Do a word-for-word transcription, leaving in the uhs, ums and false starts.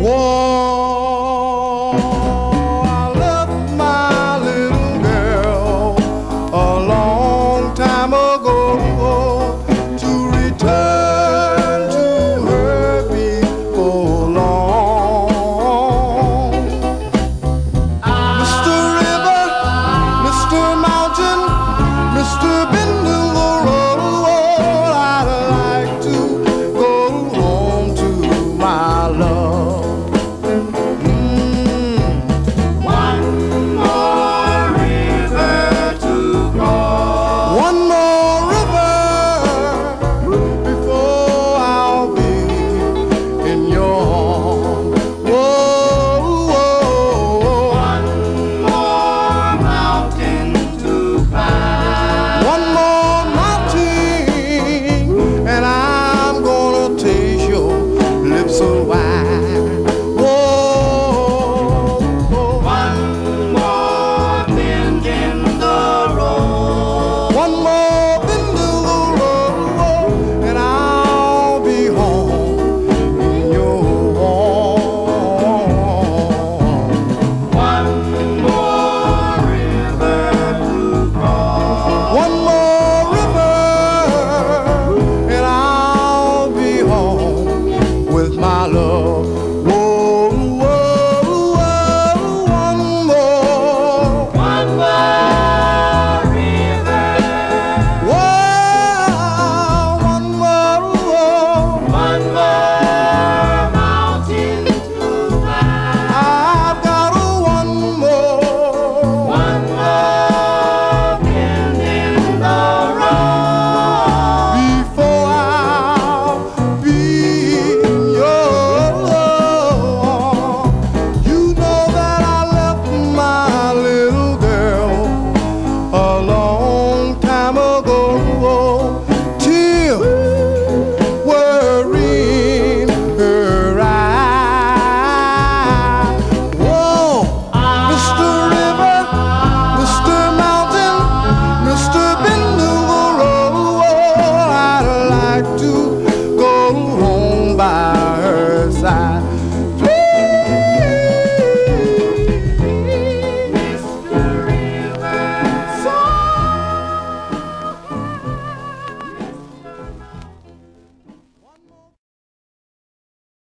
Whoa, I left my little girl a long time ago to return to her before long. Mister River, Mister Mountain, Mister Bend in the road, I'd like to go home to my love. My love.